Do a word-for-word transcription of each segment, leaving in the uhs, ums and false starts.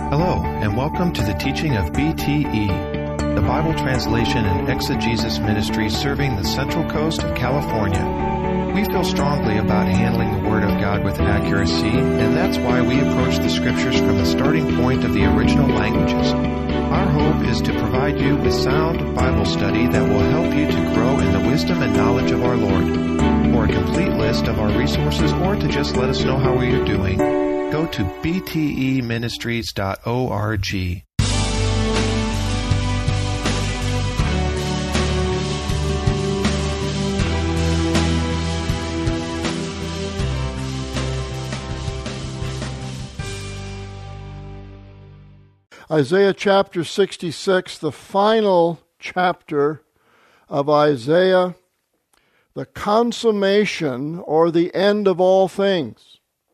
Hello, and welcome to the teaching of B T E, the Bible Translation and Exegesis Ministry serving the Central Coast of California. We feel strongly about handling the Word of God with accuracy, and that's why we approach the Scriptures from the starting point of the original languages. Our hope is to provide you with sound Bible study that will help you to grow in the wisdom and knowledge of our Lord. For a complete list of our resources or to just let us know how we are doing, go to b t e ministries dot org. Isaiah chapter sixty-six, the final chapter of Isaiah, the consummation or the end of all things.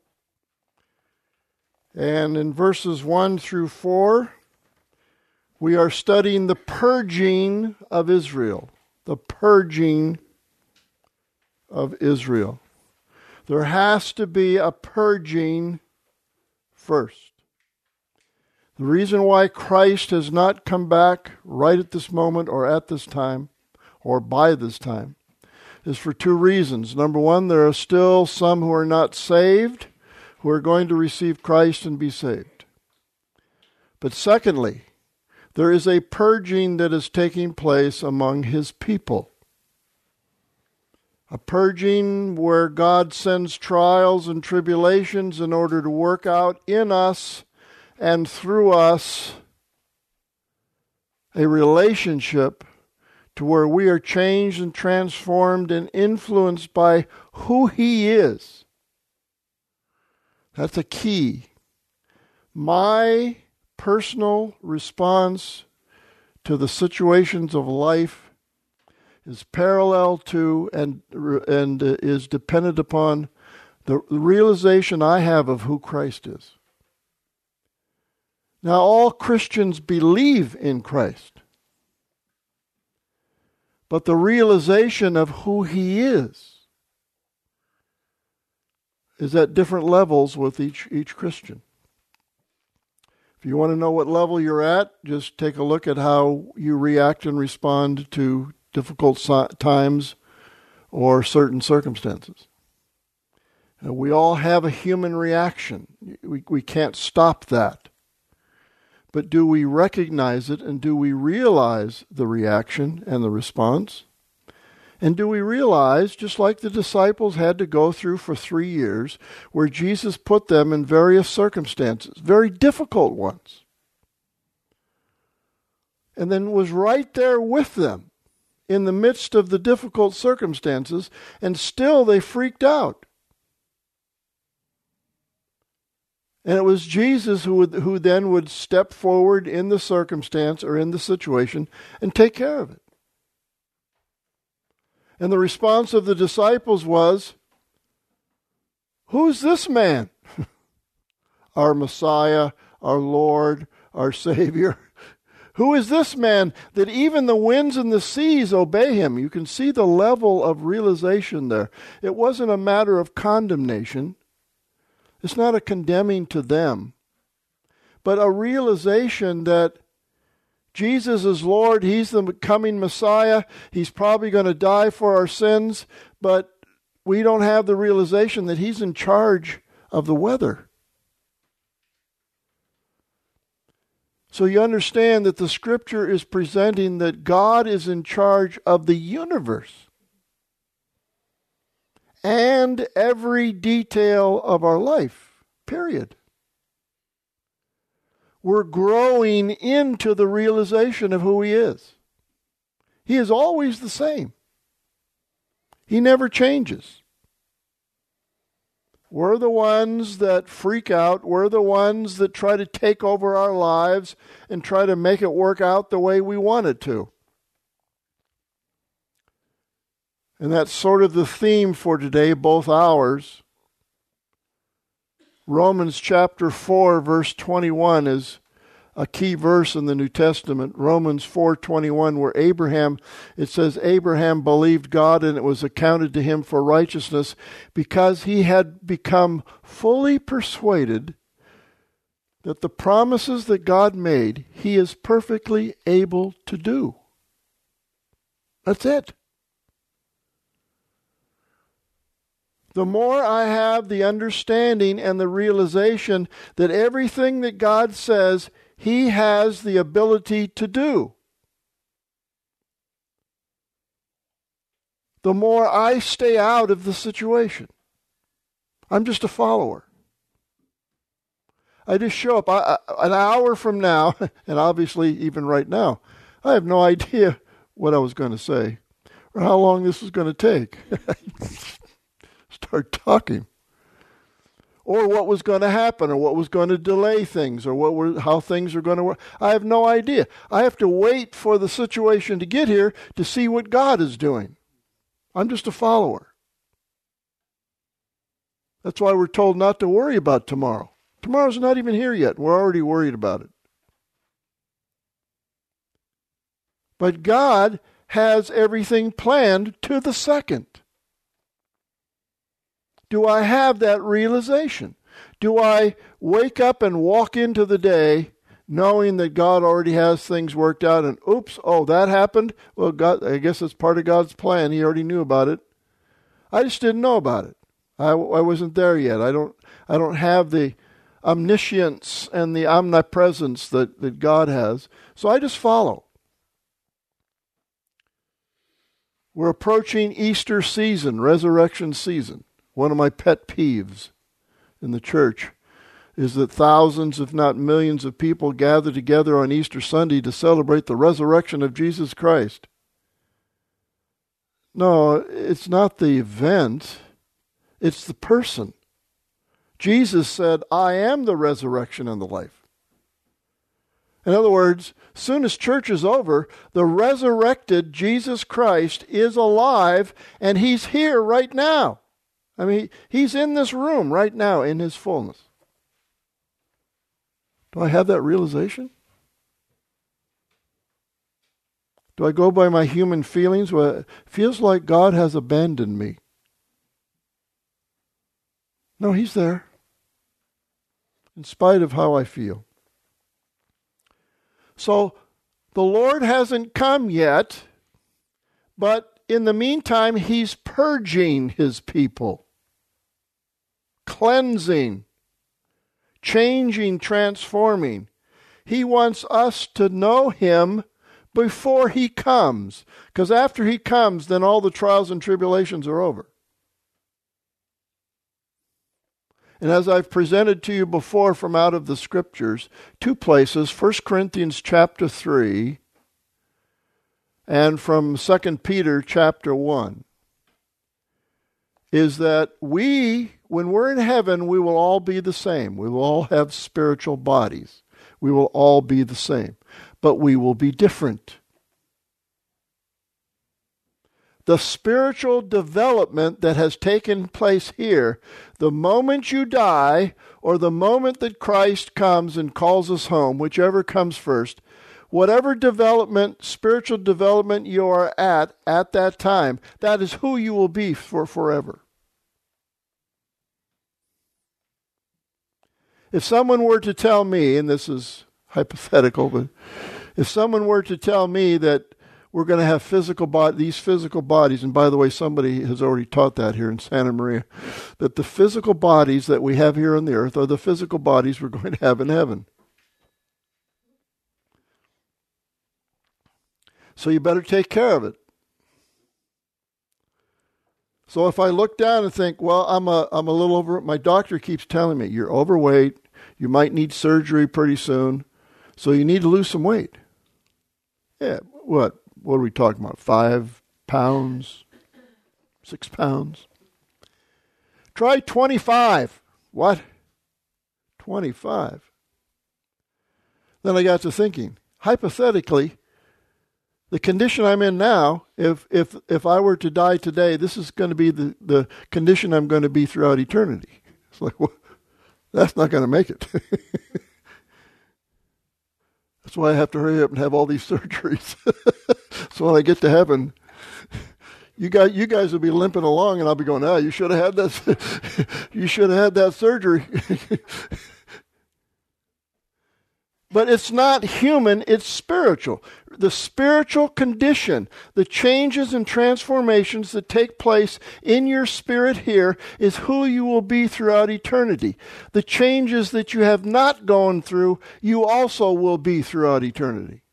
And in verses one through four, we are studying the purging of Israel. The purging of Israel. There has to be a purging first. The reason why Christ has not come back right at this moment or at this time or by this time is for two reasons. Number one, there are still some who are not saved, who are going to receive Christ and be saved. But secondly, there is a purging that is taking place among His people. A purging where God sends trials and tribulations in order to work out in us and through us a relationship to where we are changed and transformed and influenced by who He is. That's a key. My personal response to the situations of life is parallel to and and is dependent upon the realization I have of who Christ is. Now, all Christians believe in Christ, but the realization of who He is is at different levels with each each Christian. If you want to know what level you're at, just take a look at how you react and respond to difficult so- times or certain circumstances. And we all have a human reaction. We, we can't stop that. But do we recognize it, and do we realize the reaction and the response? And do we realize, just like the disciples had to go through for three years, where Jesus put them in various circumstances, very difficult ones, and then was right there with them in the midst of the difficult circumstances, and still they freaked out. And it was Jesus who would, who then would step forward in the circumstance or in the situation and take care of it. And the response of the disciples was, "Who's this man?" Our Messiah, our Lord, our Savior. Who is this man that even the winds and the seas obey Him? You can see the level of realization there. It wasn't a matter of condemnation. It's not a condemning to them, but a realization that Jesus is Lord. He's the coming Messiah. He's probably going to die for our sins, but we don't have the realization that He's in charge of the weather. So you understand that the Scripture is presenting that God is in charge of the universe and every detail of our life, period. We're growing into the realization of who He is. He is always the same. He never changes. We're the ones that freak out. We're the ones that try to take over our lives and try to make it work out the way we want it to. And that's sort of the theme for today, both hours. Romans chapter four, verse twenty-one is a key verse in the New Testament. Romans four twenty-one, where Abraham, it says, Abraham believed God and it was accounted to him for righteousness because he had become fully persuaded that the promises that God made, He is perfectly able to do. That's it. The more I have the understanding and the realization that everything that God says, He has the ability to do, the more I stay out of the situation. I'm just a follower. I just show up. I, I, an hour from now, and obviously even right now, I have no idea what I was going to say or how long this was going to take. Start talking. Or what was going to happen, or what was going to delay things, or what were how things are going to work. I have no idea. I have to wait for the situation to get here to see what God is doing. I'm just a follower. That's why we're told not to worry about tomorrow. Tomorrow's not even here yet. We're already worried about it. But God has everything planned to the second. Do I have that realization? Do I wake up and walk into the day knowing that God already has things worked out and oops, oh, that happened? Well, God, I guess it's part of God's plan. He already knew about it. I just didn't know about it. I, I wasn't there yet. I don't I don't have the omniscience and the omnipresence that, that God has. So I just follow. We're approaching Easter season, resurrection season. One of my pet peeves in the church is that thousands, if not millions of people gather together on Easter Sunday to celebrate the resurrection of Jesus Christ. No, it's not the event. It's the person. Jesus said, I am the resurrection and the life. In other words, soon as church is over, the resurrected Jesus Christ is alive and He's here right now. I mean, He's in this room right now in His fullness. Do I have that realization? Do I go by my human feelings? Well, it feels like God has abandoned me. No, He's there. In spite of how I feel. So, the Lord hasn't come yet, but in the meantime, He's purging His people. Cleansing. Changing, transforming. He wants us to know Him before He comes. Because after He comes, then all the trials and tribulations are over. And as I've presented to you before from out of the Scriptures, two places, First Corinthians chapter three and from Second Peter chapter one, is that we, when we're in heaven, we will all be the same. We will all have spiritual bodies. We will all be the same. But we will be different. The spiritual development that has taken place here, the moment you die, or the moment that Christ comes and calls us home, whichever comes first, whatever development, spiritual development you are at, at that time, that is who you will be for forever. If someone were to tell me, and this is hypothetical, but if someone were to tell me that we're going to have physical bod- these physical bodies, and by the way, somebody has already taught that here in Santa Maria, that the physical bodies that we have here on the earth are the physical bodies we're going to have in heaven. So you better take care of it. So if I look down and think, well, I'm a I'm a little over, my doctor keeps telling me, you're overweight, you might need surgery pretty soon, so you need to lose some weight. Yeah, what? What are we talking about? Five pounds? Six pounds? Try twenty-five. What? twenty-five. Then I got to thinking, hypothetically, the condition I'm in now, if if if I were to die today, this is going to be the, the condition I'm going to be throughout eternity. It's like, well, that's not going to make it. That's why I have to hurry up and have all these surgeries. So when I get to heaven, you guys, you guys will be limping along, and I'll be going, "Ah, you should have had that. You should have had that surgery." But it's not human, it's spiritual. The spiritual condition, the changes and transformations that take place in your spirit here is who you will be throughout eternity. The changes that you have not gone through, you also will be throughout eternity.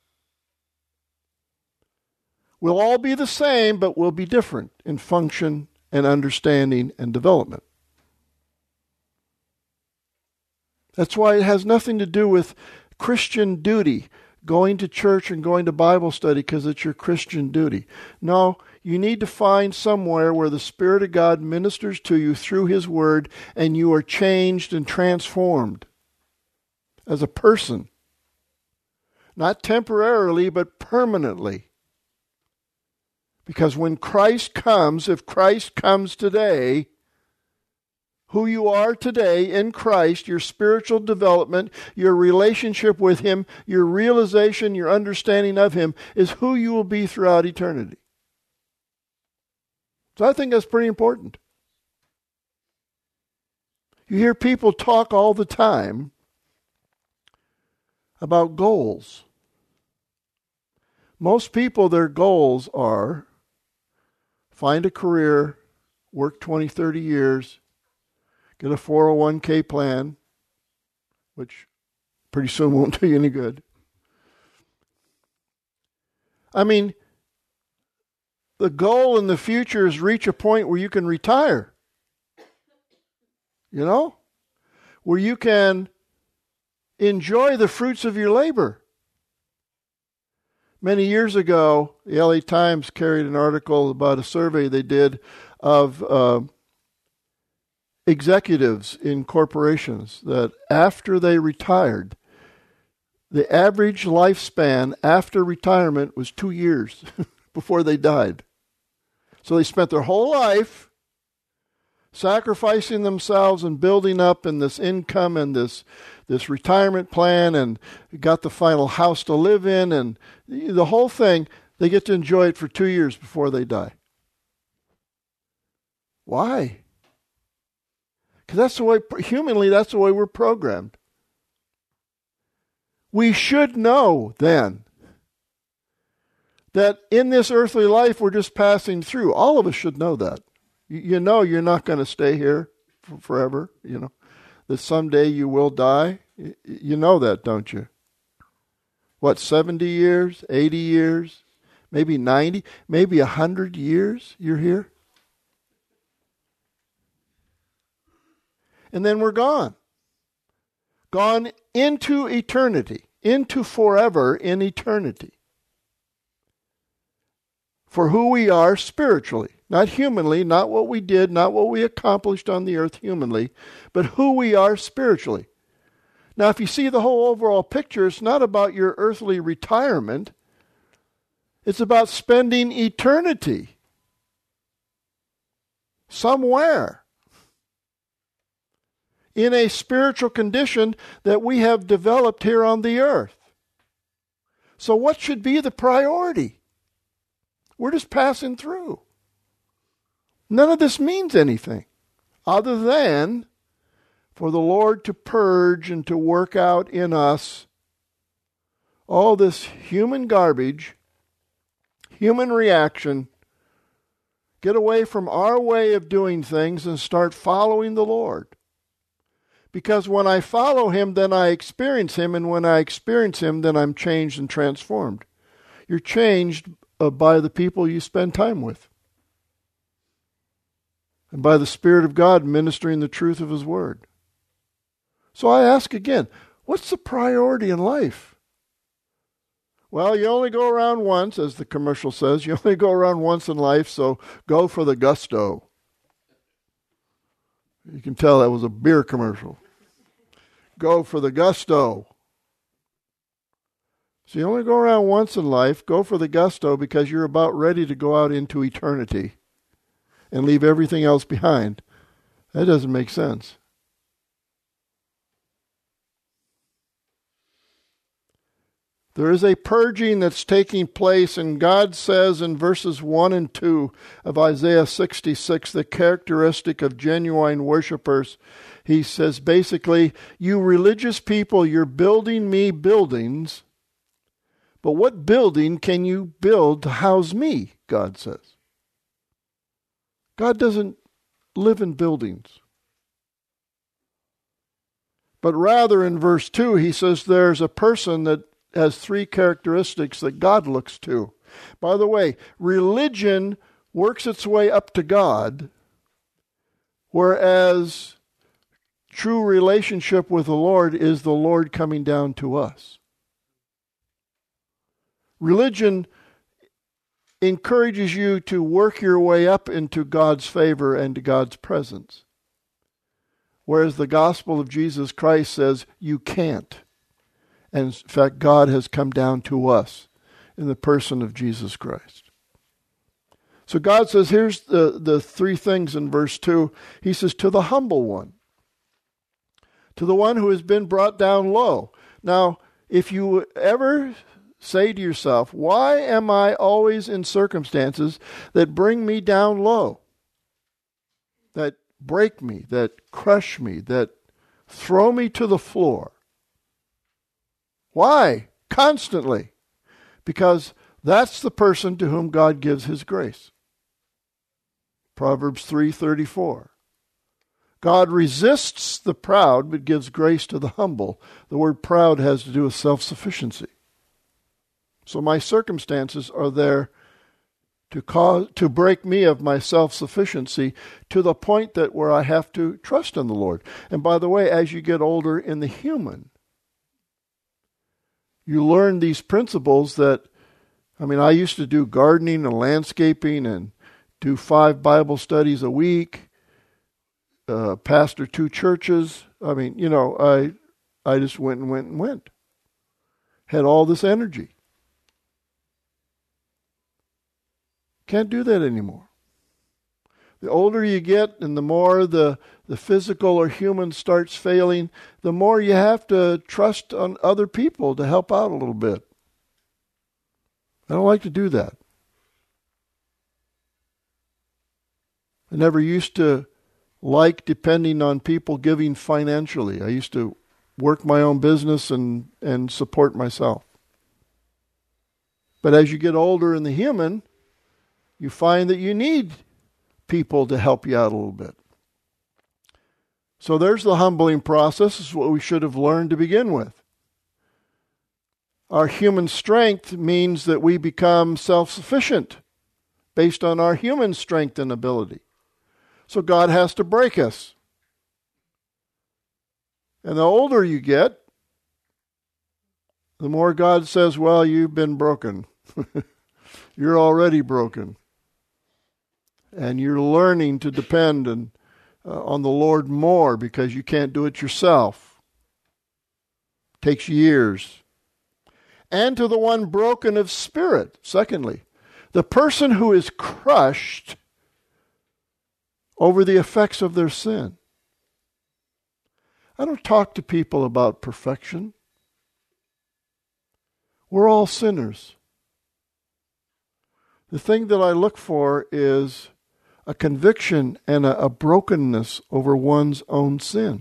We'll all be the same, but we'll be different in function and understanding and development. That's why it has nothing to do with Christian duty, going to church and going to Bible study because it's your Christian duty. No, you need to find somewhere where the Spirit of God ministers to you through His Word and you are changed and transformed as a person. Not temporarily, but permanently. Because when Christ comes, if Christ comes today, who you are today in Christ, your spiritual development, your relationship with Him, your realization, your understanding of Him, is who you will be throughout eternity. So I think that's pretty important. You hear people talk all the time about goals. Most people, their goals are find a career, work twenty, thirty years, get a four oh one k plan, which pretty soon won't do you any good. I mean, the goal in the future is reach a point where you can retire. You know? Where you can enjoy the fruits of your labor. Many years ago, the L A Times carried an article about a survey they did of uh, executives in corporations that after they retired, the average lifespan after retirement was two years before they died. So they spent their whole life sacrificing themselves and building up in this income and this this retirement plan and got the final house to live in and the whole thing. They get to enjoy it for two years before they die. Why? Because that's the way, humanly, that's the way we're programmed. We should know then that in this earthly life we're just passing through. All of us should know that. You know you're not going to stay here for forever, you know, that someday you will die. You know that, don't you? What, seventy years, eighty years, maybe ninety, maybe one hundred years you're here? And then we're gone. Gone into eternity, into forever in eternity. For who we are spiritually, not humanly, not what we did, not what we accomplished on the earth humanly, but who we are spiritually. Now, if you see the whole overall picture, it's not about your earthly retirement. It's about spending eternity somewhere in a spiritual condition that we have developed here on the earth. So what should be the priority? We're just passing through. None of this means anything other than for the Lord to purge and to work out in us all this human garbage, human reaction, get away from our way of doing things and start following the Lord. Because when I follow Him, then I experience Him, and when I experience Him, then I'm changed and transformed. You're changed uh, by the people you spend time with. And by the Spirit of God ministering the truth of His Word. So I ask again, what's the priority in life? Well, you only go around once, as the commercial says. You only go around once in life, so go for the gusto. You can tell that was a beer commercial. Go for the gusto. So you only go around once in life, go for the gusto because you're about ready to go out into eternity and leave everything else behind. That doesn't make sense. There is a purging that's taking place, and God says in verses one and two of Isaiah sixty-six, the characteristic of genuine worshipers, he says basically, you religious people, you're building me buildings, but what building can you build to house me, God says. God doesn't live in buildings. But rather in verse two, he says there's a person that has three characteristics that God looks to. By the way, religion works its way up to God, whereas true relationship with the Lord is the Lord coming down to us. Religion encourages you to work your way up into God's favor and to God's presence, whereas the gospel of Jesus Christ says you can't. And in fact, God has come down to us in the person of Jesus Christ. So God says, here's the, the three things in verse two. He says, to the humble one, to the one who has been brought down low. Now, if you ever say to yourself, why am I always in circumstances that bring me down low, that break me, that crush me, that throw me to the floor? Why? Constantly. Because that's the person to whom God gives his grace. Proverbs three thirty-four. God resists the proud, but gives grace to the humble. The word proud has to do with self-sufficiency. So my circumstances are there to cause to break me of my self-sufficiency to the point that where I have to trust in the Lord. And by the way, as you get older in the human, you learn these principles that, I mean, I used to do gardening and landscaping and do five Bible studies a week, uh, pastor two churches. I mean, you know, I I just went and went and went. Had all this energy. Can't do that anymore. The older you get and the more the, the physical or human starts failing, the more you have to trust on other people to help out a little bit. I don't like to do that. I never used to like depending on people giving financially. I used to work my own business and, and support myself. But as you get older in the human, you find that you need people to help you out a little bit. So there's the humbling process. This is what we should have learned to begin with. Our human strength means that we become self-sufficient based on our human strength and ability. So God has to break us. And the older you get, the more God says, well, you've been broken. You're already broken. And you're learning to depend and, uh, on the Lord more because you can't do it yourself. It takes years. And to the one broken of spirit, secondly, the person who is crushed over the effects of their sin. I don't talk to people about perfection. We're all sinners. The thing that I look for is a conviction and a, a brokenness over one's own sin.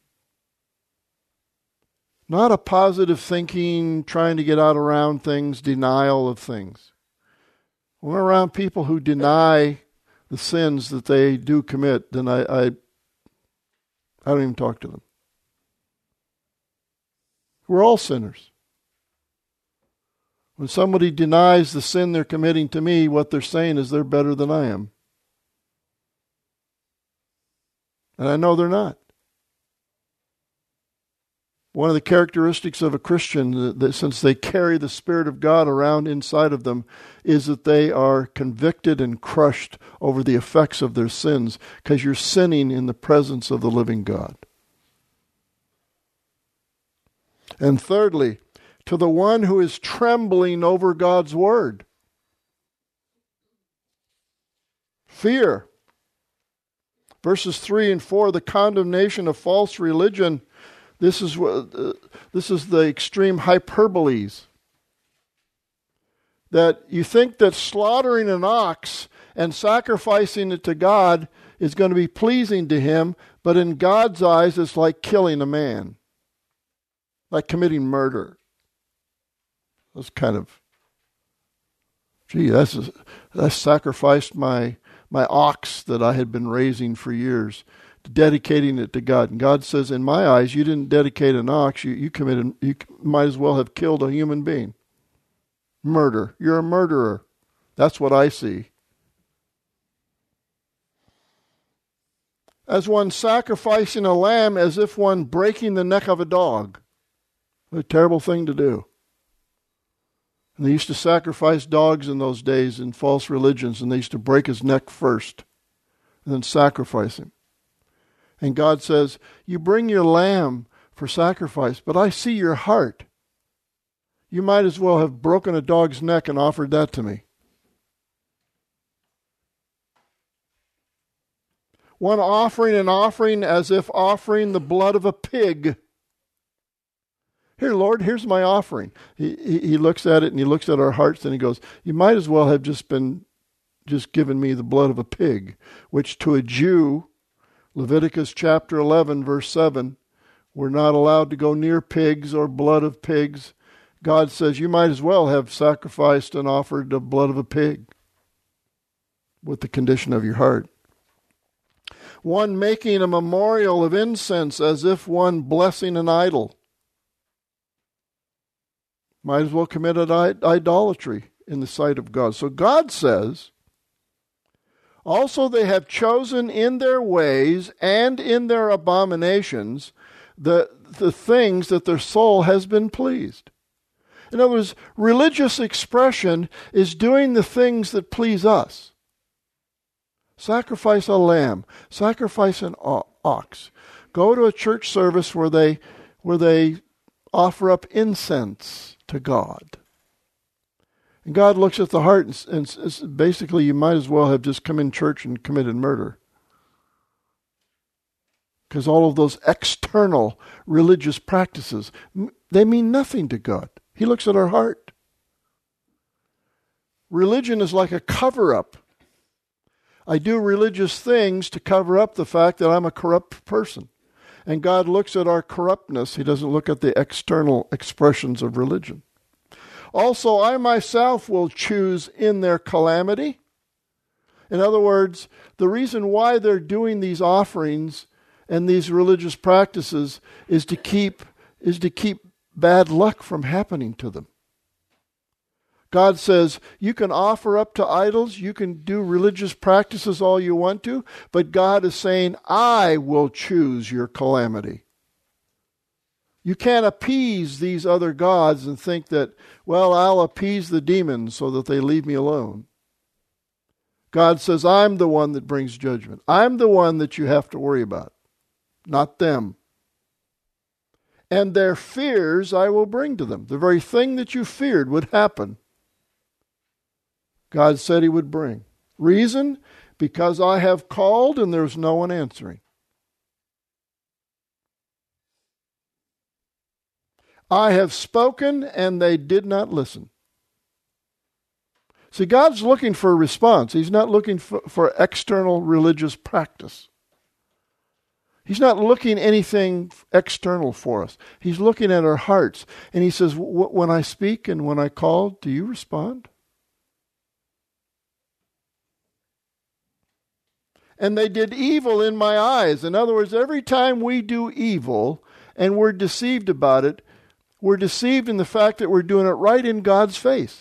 Not a positive thinking, trying to get out around things, denial of things. When we're around people who deny the sins that they do commit, then I, I, I don't even talk to them. We're all sinners. When somebody denies the sin they're committing to me, what they're saying is they're better than I am. And I know they're not. One of the characteristics of a Christian, that, that since they carry the Spirit of God around inside of them, is that they are convicted and crushed over the effects of their sins, because you're sinning in the presence of the living God. And thirdly, to the one who is trembling over God's word. Fear. Verses three and four, the condemnation of false religion. This is what uh, this is the extreme hyperboles. that you think that slaughtering an ox and sacrificing it to God is going to be pleasing to him, but in God's eyes it's like killing a man, like committing murder. That's kind of, gee, that's, I sacrificed my, my ox that I had been raising for years, dedicating it to God. And God says, in my eyes, you didn't dedicate an ox, you, you committed, you might as well have killed a human being. Murder. You're a murderer. That's what I see. As one sacrificing a lamb as if one breaking the neck of a dog. What a terrible thing to do. And they used to sacrifice dogs in those days in false religions, and they used to break his neck first and then sacrifice him. And God says, you bring your lamb for sacrifice, but I see your heart. You might as well have broken a dog's neck and offered that to me. One offering an offering as if offering the blood of a pig. Here, Lord, here's my offering. He, he, he looks at it and he looks at our hearts and he goes, you might as well have just been, just given me the blood of a pig, which to a Jew, Leviticus chapter eleven, verse seven, we're not allowed to go near pigs or blood of pigs. God says you might as well have sacrificed and offered the blood of a pig with the condition of your heart. One making a memorial of incense as if one blessing an idol. Might as well commit idolatry in the sight of God. So God says, also they have chosen in their ways and in their abominations the, the things that their soul has been pleased. In other words, religious expression is doing the things that please us. Sacrifice a lamb, sacrifice an ox. Go to a church service where they where they offer up incense to God. And God looks at the heart and, and, and basically you might as well have just come in church and committed murder. Because all of those external religious practices, they mean nothing to God. He looks at our heart. Religion is like a cover-up. I do religious things to cover up the fact that I'm a corrupt person. And God looks at our corruptness. He doesn't look at the external expressions of religion. Also, I myself will choose in their calamity. In other words, the reason why they're doing these offerings and these religious practices is to keep is to keep bad luck from happening to them. God says, you can offer up to idols, you can do religious practices all you want to, but God is saying, I will choose your calamity. You can't appease these other gods and think that, well, I'll appease the demons so that they leave me alone. God says, I'm the one that brings judgment. I'm the one that you have to worry about, not them. And their fears I will bring to them. The very thing that you feared would happen, God said he would bring. Reason? Because I have called and there's no one answering. I have spoken and they did not listen. See, God's looking for a response. He's not looking for, for external religious practice. He's not looking anything external for us. He's looking at our hearts. And he says, when I speak and when I call, do you respond? And they did evil in my eyes. In other words, every time we do evil and we're deceived about it, we're deceived in the fact that we're doing it right in God's face.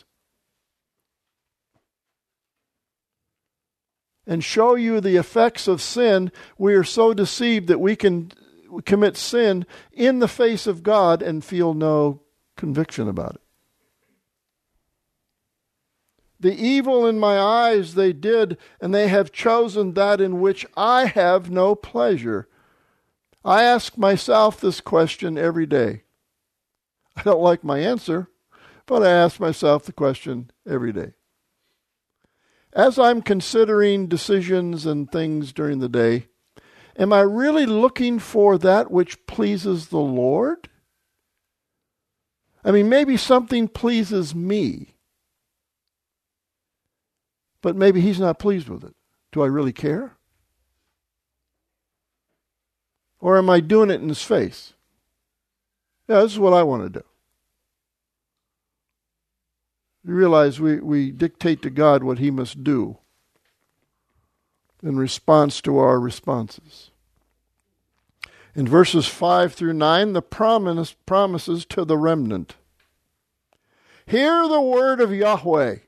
And show you the effects of sin, we are so deceived that we can commit sin in the face of God and feel no conviction about it. The evil in my eyes they did, and they have chosen that in which I have no pleasure. I ask myself this question every day. I don't like my answer, but I ask myself the question every day. As I'm considering decisions and things during the day, am I really looking for that which pleases the Lord? I mean, maybe something pleases me. but maybe he's not pleased with it. Do I really care? Or am I doing it in his face? Yeah, this is what I want to do. You realize we, we dictate to God what he must do in response to our responses. In verses five through nine, the promise, promises to the remnant. Hear the word of Yahweh,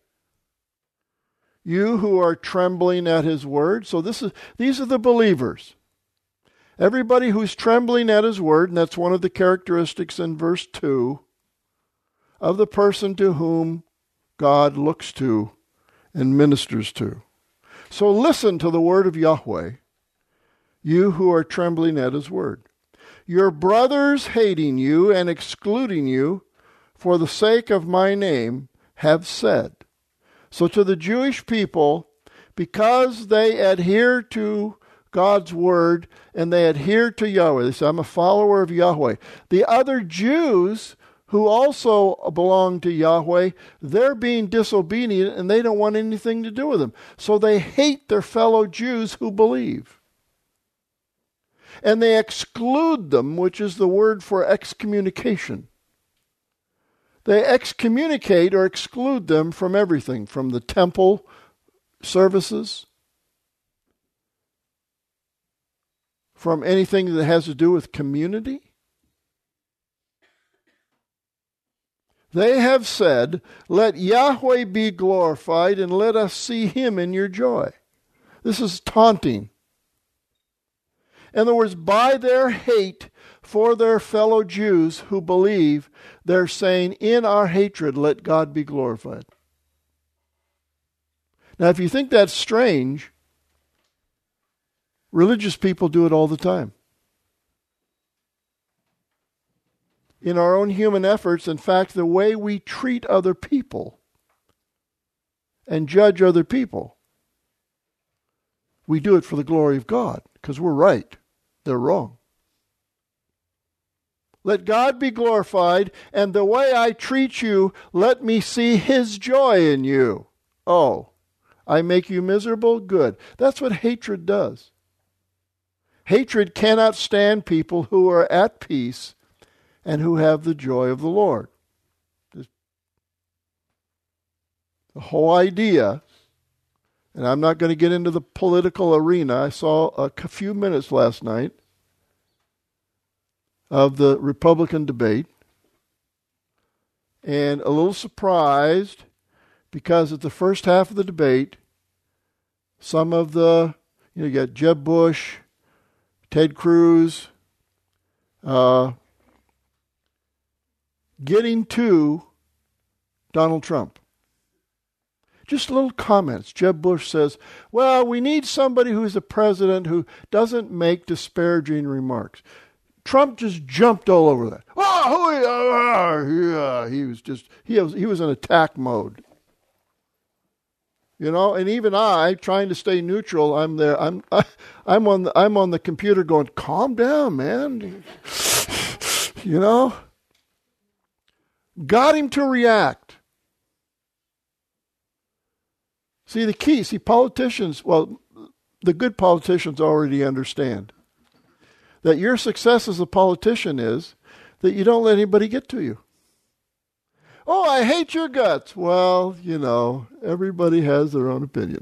you who are trembling at his word. So this is these are the believers. Everybody who's trembling at his word, and that's one of the characteristics in verse two of the person to whom God looks to and ministers to. So listen to the word of Yahweh, you who are trembling at his word. Your brothers hating you and excluding you for the sake of my name have said. So to the Jewish people, because they adhere to God's word and they adhere to Yahweh, they say, I'm a follower of Yahweh. The other Jews who also belong to Yahweh, they're being disobedient and they don't want anything to do with them. So they hate their fellow Jews who believe. And they exclude them, which is the word for excommunication. They excommunicate or exclude them from everything, from the temple services, from anything that has to do with community. They have said, let Yahweh be glorified and let us see him in your joy. This is taunting. In other words, by their hate for their fellow Jews who believe, they're saying, in our hatred, let God be glorified. Now, if you think that's strange, religious people do it all the time. In our own human efforts, in fact, the way we treat other people and judge other people, we do it for the glory of God, because we're right. They're wrong. Let God be glorified, and the way I treat you, let me see his joy in you. Oh, I make you miserable? Good. That's what hatred does. Hatred cannot stand people who are at peace and who have the joy of the Lord. The whole idea, and I'm not going to get into the political arena. I saw a few minutes last night of the Republican debate, and a little surprised because at the first half of the debate, some of the, you know, you got Jeb Bush, Ted Cruz, uh, getting to Donald Trump. Just little comments. Jeb Bush says, well, we need somebody who's a president who doesn't make disparaging remarks. Trump just jumped all over that. Oh, yeah, he was just, he was, he was in attack mode. You know, and even I, trying to stay neutral, I'm there. I'm, I, I'm on, the, I'm on the computer going, calm down, man. You know, got him to react. See, the key, see, politicians, well, the good politicians already understand that your success as a politician is that you don't let anybody get to you. Oh, I hate your guts. Well, you know, everybody has their own opinion.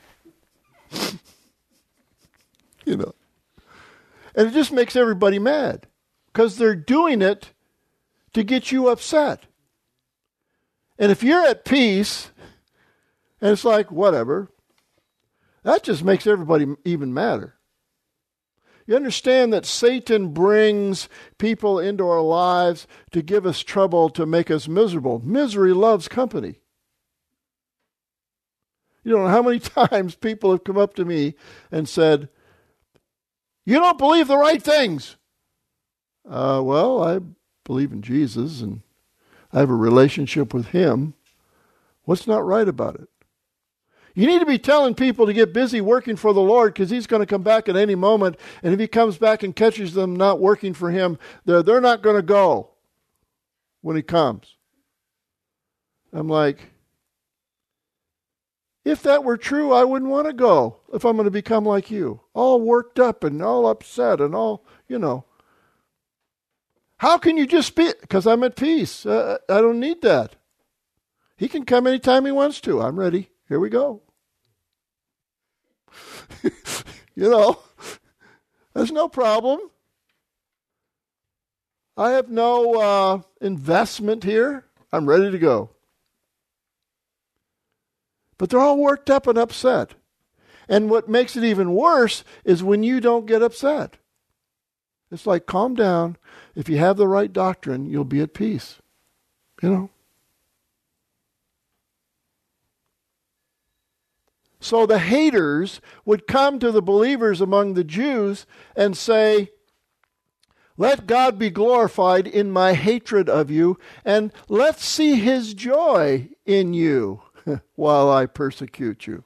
You know. And it just makes everybody mad because they're doing it to get you upset. And if you're at peace, and it's like, whatever, that just makes everybody even madder. You understand that Satan brings people into our lives to give us trouble, to make us miserable. Misery loves company. You don't know how many times people have come up to me and said, you don't believe the right things. Uh, well, I believe in Jesus and I have a relationship with him. What's not right about it? You need to be telling people to get busy working for the Lord because he's going to come back at any moment. And if he comes back and catches them not working for him, they're, they're not going to go when he comes. I'm like, If that were true, I wouldn't want to go if I'm going to become like you. All worked up and all upset and all, you know. How can you just be? Because I'm at peace. Uh, I don't need that. He can come anytime he wants to. I'm ready. Here we go. You know, there's no problem. I have no uh, investment here. I'm ready to go. But they're all worked up and upset. And what makes it even worse is when you don't get upset. It's like, calm down. If you have the right doctrine, you'll be at peace. You know? So the haters would come to the believers among the Jews and say, let God be glorified in my hatred of you, and let's see his joy in you while I persecute you.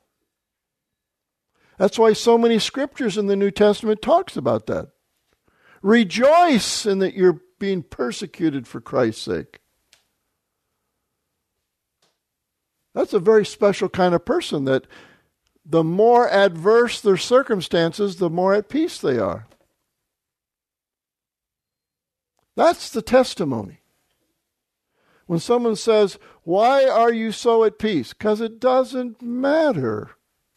That's why so many scriptures in the New Testament talks about that. Rejoice in that you're being persecuted for Christ's sake. That's a very special kind of person, that the more adverse their circumstances, the more at peace they are. That's the testimony. When someone says, why are you so at peace? Because it doesn't matter.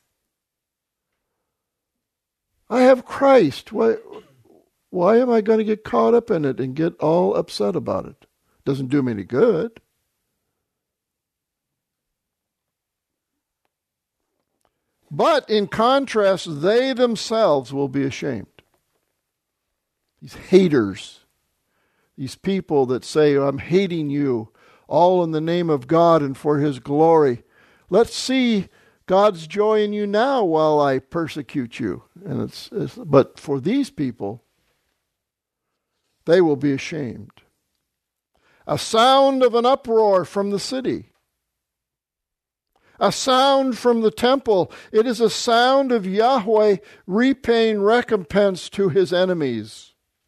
I have Christ. Why, why am I going to get caught up in it and get all upset about it? Doesn't do me any good. But in contrast, they themselves will be ashamed. These haters, these people that say, I'm hating you, all in the name of God and for his glory. Let's see God's joy in you now while I persecute you. And it's, it's but for these people, they will be ashamed. A sound of an uproar from the city. A sound from the temple. It is a sound of Yahweh repaying recompense to his enemies.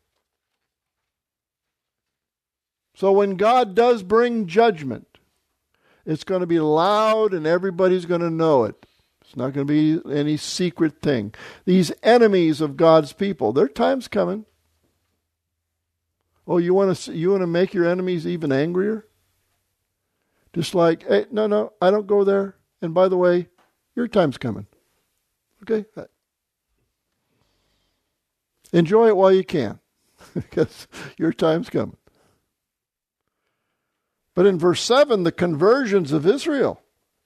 So when God does bring judgment, it's going to be loud and everybody's going to know it. It's not going to be any secret thing. These enemies of God's people, their time's coming. Oh, you want to you want to make your enemies even angrier? Just like, hey, no, no, I don't go there. And by the way, your time's coming. Okay? Enjoy it while you can, because your time's coming. But in verse seven, the conversions of Israel.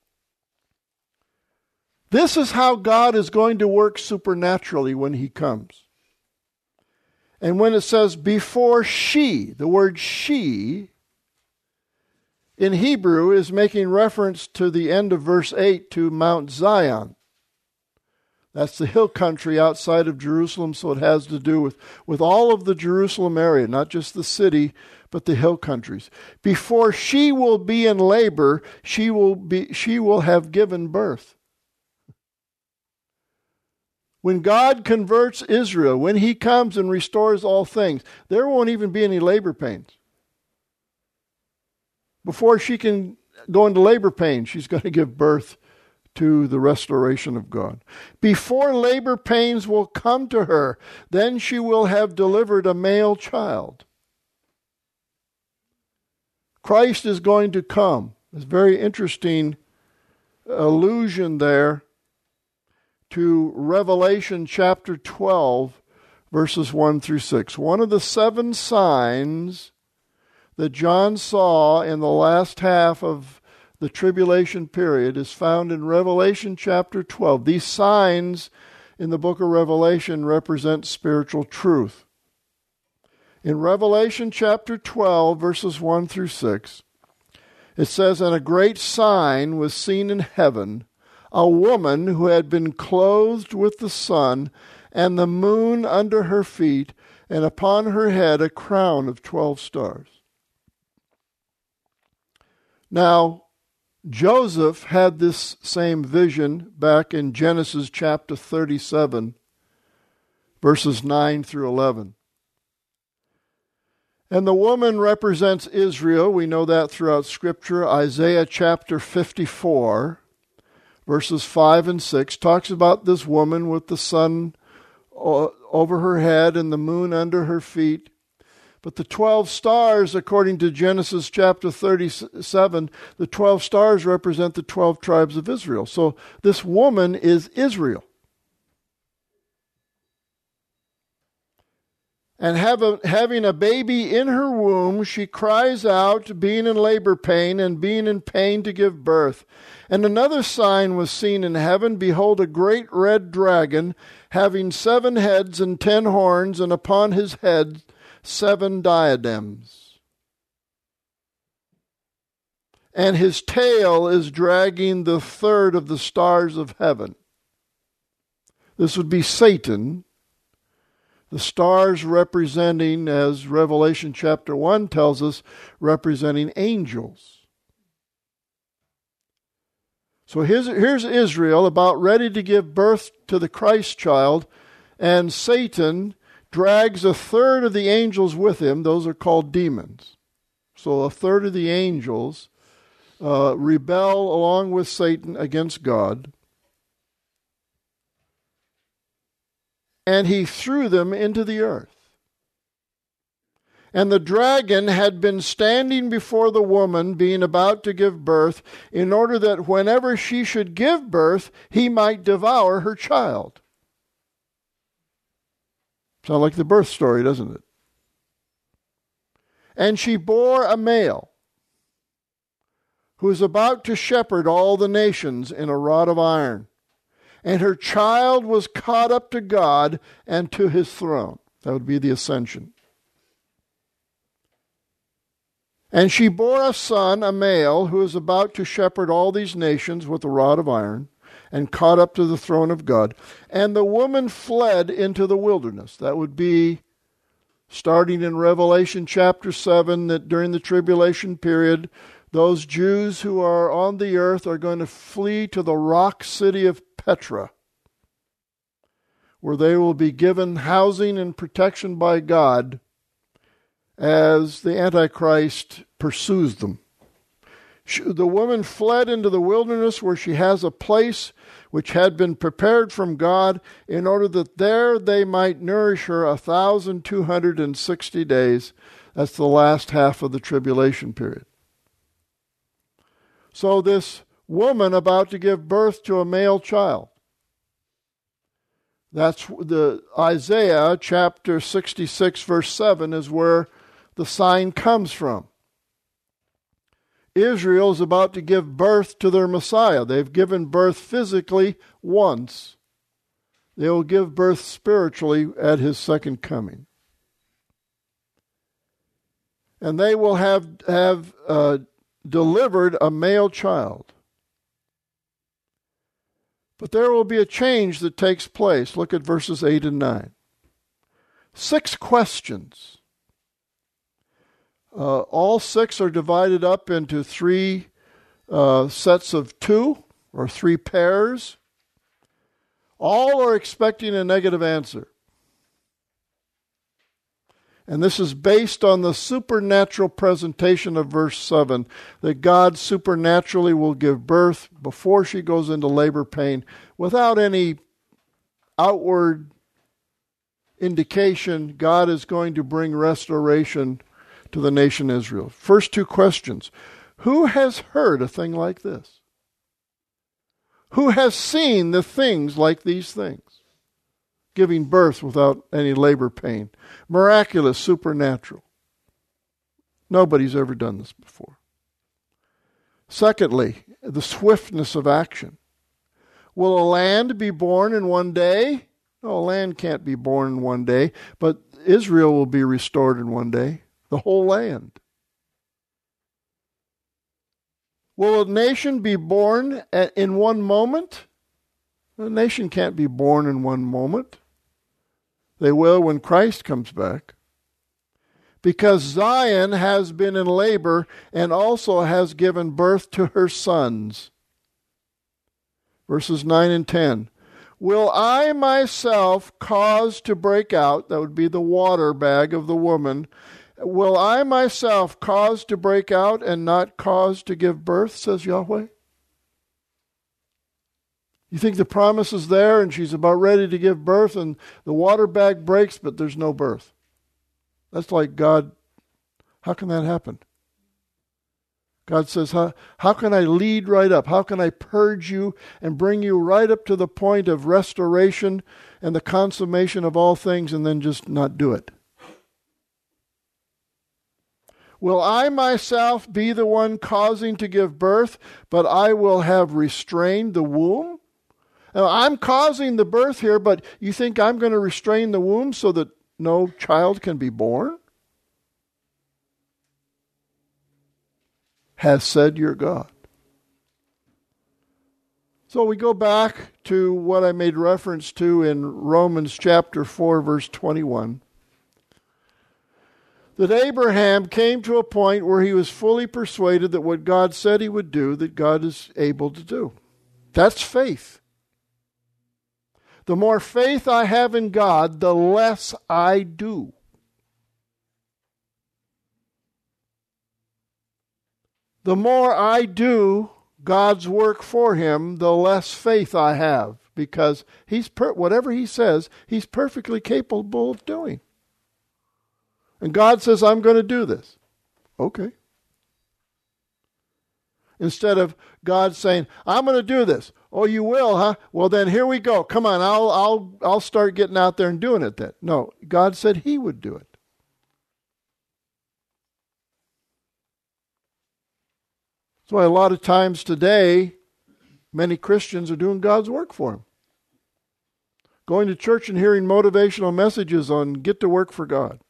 This is how God is going to work supernaturally when he comes. And when it says before she, the word she in Hebrew is making reference to the end of verse eight to Mount Zion. That's the hill country outside of Jerusalem, so it has to do with, with all of the Jerusalem area, not just the city, but the hill countries. Before she will be in labor, she will be she will have given birth. When God converts Israel, when he comes and restores all things, there won't even be any labor pains. Before she can go into labor pains, she's going to give birth to the restoration of God. Before labor pains will come to her, then she will have delivered a male child. Christ is going to come. It's a very interesting allusion there to Revelation chapter twelve, verses one through six. One of the seven signs that John saw in the last half of the tribulation period is found in Revelation chapter twelve. These signs in the book of Revelation represent spiritual truth. In Revelation chapter twelve, verses one through six, it says, "And a great sign was seen in heaven, a woman who had been clothed with the sun, and the moon under her feet, and upon her head a crown of twelve stars." Now, Joseph had this same vision back in Genesis chapter thirty-seven, verses nine through eleven. And the woman represents Israel. We know that throughout Scripture. Isaiah chapter fifty-four, verses five and six, talks about this woman with the sun over her head and the moon under her feet. But the twelve stars, according to Genesis chapter thirty-seven, the twelve stars represent the twelve tribes of Israel. So this woman is Israel. And have a, having a baby in her womb, she cries out, being in labor pain and being in pain to give birth. And another sign was seen in heaven. Behold, a great red dragon, having seven heads and ten horns, and upon his head seven diadems. And his tail is dragging the third of the stars of heaven. This would be Satan. The stars representing, as Revelation chapter one tells us, representing angels. So here's, here's Israel about ready to give birth to the Christ child, and Satan drags a third of the angels with him. Those are called demons. So a third of the angels uh, rebel along with Satan against God. And he threw them into the earth. And the dragon had been standing before the woman, being about to give birth, in order that whenever she should give birth, he might devour her child. Sound like the birth story, doesn't it? And she bore a male, who is about to shepherd all the nations in a rod of iron. And her child was caught up to God and to his throne. That would be the ascension. And she bore a son, a male, who is about to shepherd all these nations with a rod of iron, and caught up to the throne of God. And the woman fled into the wilderness. That would be starting in Revelation chapter seven, that during the tribulation period, those Jews who are on the earth are going to flee to the rock city of Petra, where they will be given housing and protection by God as the Antichrist pursues them. She, the woman fled into the wilderness, where she has a place which had been prepared from God, in order that there they might nourish her a thousand two hundred and sixty days. That's the last half of the tribulation period. So this woman about to give birth to a male child. That's the Isaiah chapter sixty-six verse seven is where the sign comes from. Israel is about to give birth to their Messiah. They've given birth physically once. They will give birth spiritually at his second coming. And they will have, have uh, delivered a male child. But there will be a change that takes place. Look at verses eight and nine. Six questions. Uh, all six are divided up into three uh, sets of two, or three pairs. All are expecting a negative answer. And this is based on the supernatural presentation of verse seven, that God supernaturally will give birth before she goes into labor pain without any outward indication. God is going to bring restoration to the nation Israel. First two questions. Who has heard a thing like this? Who has seen the things like these things? Giving birth without any labor pain. Miraculous, supernatural. Nobody's ever done this before. Secondly, the swiftness of action. Will a land be born in one day? No, a land can't be born in one day, but Israel will be restored in one day. The whole land. Will a nation be born in one moment? A nation can't be born in one moment. They will when Christ comes back. Because Zion has been in labor and also has given birth to her sons. Verses nine and ten. Will I myself cause to break out, that would be the water bag of the woman, will I myself cause to break out and not cause to give birth, says Yahweh? You think the promise is there and she's about ready to give birth and the water bag breaks, but there's no birth. That's like God. How can that happen? God says, how, how can I lead right up? How can I purge you and bring you right up to the point of restoration and the consummation of all things and then just not do it? Will I myself be the one causing to give birth, but I will have restrained the womb? Now, I'm causing the birth here, but you think I'm going to restrain the womb so that no child can be born? Has said your God. So we go back to what I made reference to in Romans chapter four, verse twenty-one. That Abraham came to a point where he was fully persuaded that what God said he would do, that God is able to do. That's faith. The more faith I have in God, the less I do. The more I do God's work for him, the less faith I have, because he's per- whatever he says, he's perfectly capable of doing. And God says, I'm going to do this. Okay. Instead of God saying, I'm going to do this. Oh, you will, huh? Well, then here we go. Come on, I'll I'll I'll start getting out there and doing it then. No, God said he would do it. That's why a lot of times today, many Christians are doing God's work for him. Going to church and hearing motivational messages on get to work for God.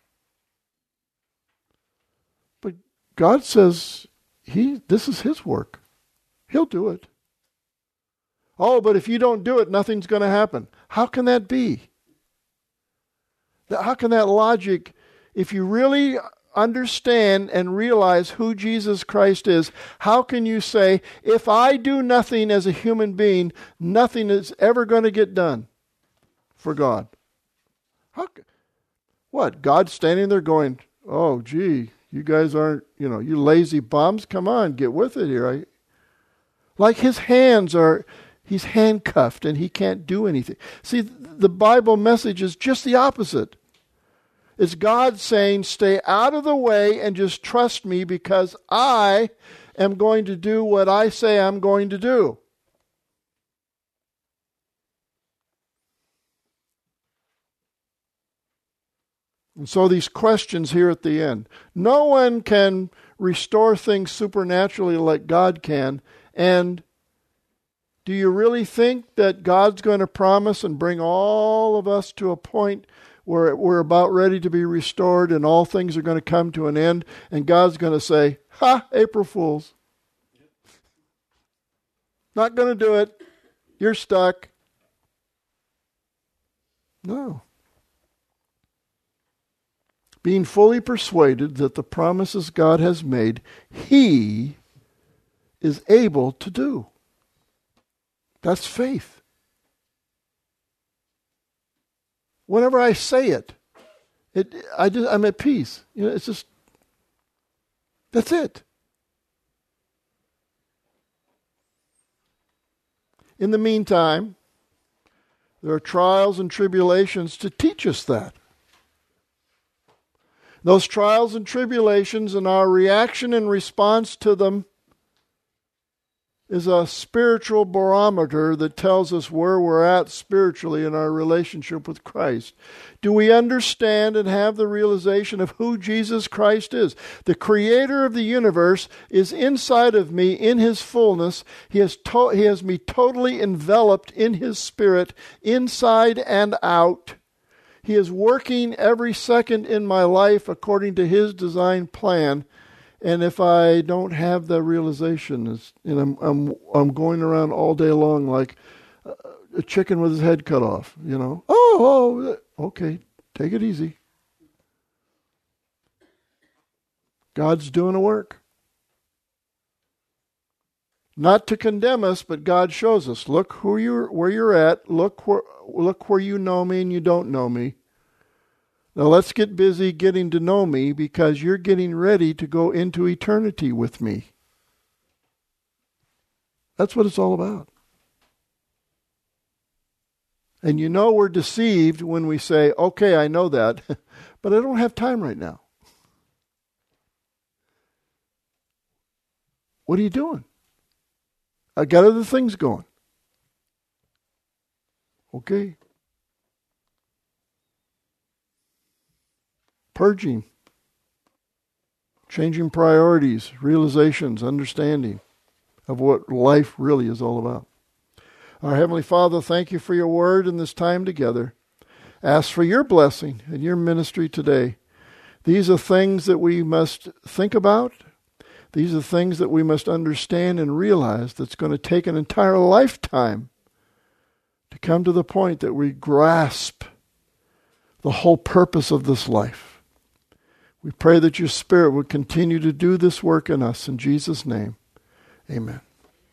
But God says he this is his work. He'll do it. Oh, but if you don't do it, nothing's going to happen. How can that be? How can that logic, if you really understand and realize who Jesus Christ is, how can you say, if I do nothing as a human being, nothing is ever going to get done for God? How? What? God's standing there going, oh, gee, you guys aren't, you know, you lazy bums. Come on, get with it here. I, like his hands are... He's handcuffed and he can't do anything. See, the Bible message is just the opposite. It's God saying, stay out of the way and just trust me because I am going to do what I say I'm going to do. And so these questions here at the end. No one can restore things supernaturally like God can, and do you really think that God's going to promise and bring all of us to a point where we're about ready to be restored and all things are going to come to an end and God's going to say, ha, April Fools. Not going to do it. You're stuck. No. Being fully persuaded that the promises God has made, he is able to do. That's faith. Whenever I say it, it I just I'm at peace. You know, it's just that's it. In the meantime, there are trials and tribulations to teach us that. Those trials and tribulations and our reaction and response to them is a spiritual barometer that tells us where we're at spiritually in our relationship with Christ. Do we understand and have the realization of who Jesus Christ is? The creator of the universe is inside of me in his fullness. He has, to- he has me totally enveloped in his spirit, inside and out. He is working every second in my life according to his design plan. And if I don't have the realization, it's, and I'm, I'm I'm going around all day long like a chicken with his head cut off, you know. Oh, oh, okay, take it easy. God's doing a work. Not to condemn us, but God shows us. Look who you're, where you're at. Look where, look where you know me and you don't know me. Now let's get busy getting to know me because you're getting ready to go into eternity with me. That's what it's all about. And you know we're deceived when we say, okay, I know that, but I don't have time right now. What are you doing? I got other things going. Okay. Purging. Changing priorities, realizations, understanding of what life really is all about. Our Heavenly Father, thank you for your word in this time together. Ask for your blessing in your ministry today. These are things that we must think about. These are things that we must understand and realize that's going to take an entire lifetime to come to the point that we grasp the whole purpose of this life. We pray that your Spirit would continue to do this work in us. In Jesus' name, amen.